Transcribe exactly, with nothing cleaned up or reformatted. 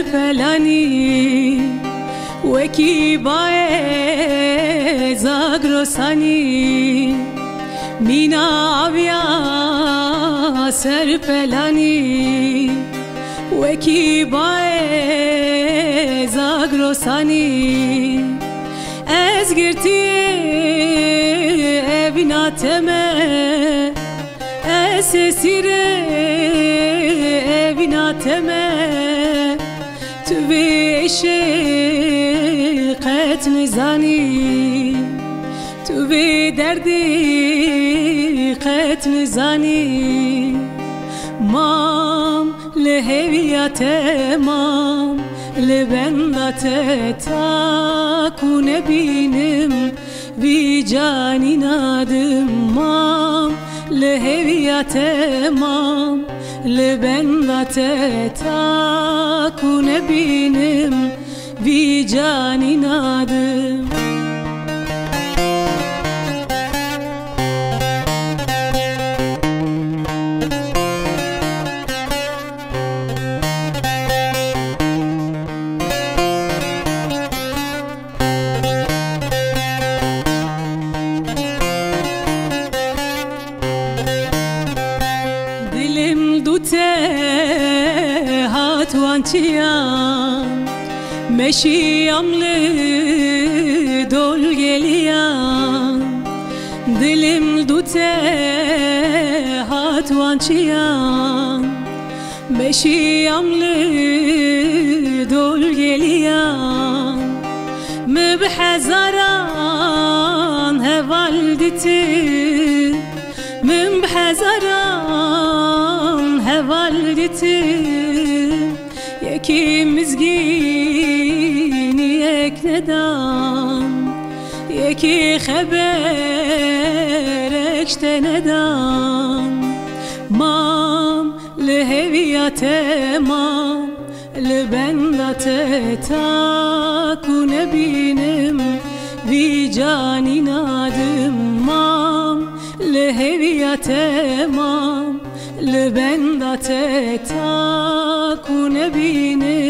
serpelani Weki bae zagrosani Mina avya serpelani Weki bae zagrosani Ez girtiye evnateme Ez esire evnateme Tüve eşeqet nizani Tüve derdi qet nizani Mam leheviyate mam Lebendate takune binim Vi canin adım mam Leheviyate mam Lebendate takune binim Vi canin adım Hatvançiyam meşiyam le dol geliyam Dilim dute hatvançiyam meşiyam le dol geliyam Mübhezaran hevalditi Mübhezaran hevalditi Yeki mizgini yek nedam Yeki haber ekşte nedam Mam leheviyate mam Lebendate takune binim Vi canin adım mam Leheviyate mam Lebendate takune binim